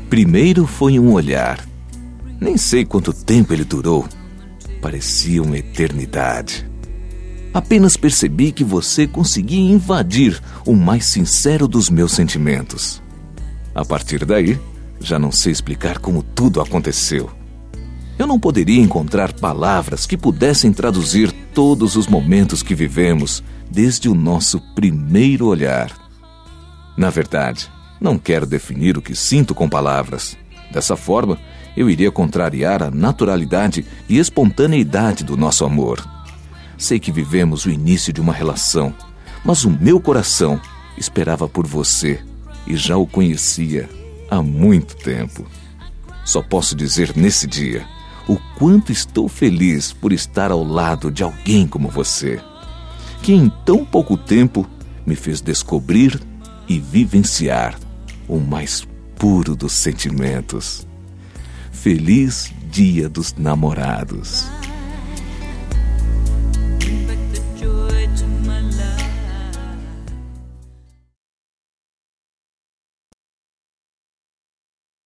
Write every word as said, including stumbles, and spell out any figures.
Primeiro foi um olhar. Nem sei quanto tempo ele durou. Parecia uma eternidade. Apenas percebi que você conseguia invadir o mais sincero dos meus sentimentos. A partir daí, já não sei explicar como tudo aconteceu. Eu não poderia encontrar palavras que pudessem traduzir todos os momentos que vivemos desde o nosso primeiro olhar. Na verdade, não quero definir o que sinto com palavras. Dessa forma, eu iria contrariar a naturalidade e espontaneidade do nosso amor. Sei que vivemos o início de uma relação, mas o meu coração esperava por você e já o conhecia há muito tempo. Só posso dizer nesse dia o quanto estou feliz por estar ao lado de alguém como você, que em tão pouco tempo me fez descobrir e vivenciar o mais puro dos sentimentos. Feliz Dia dos Namorados!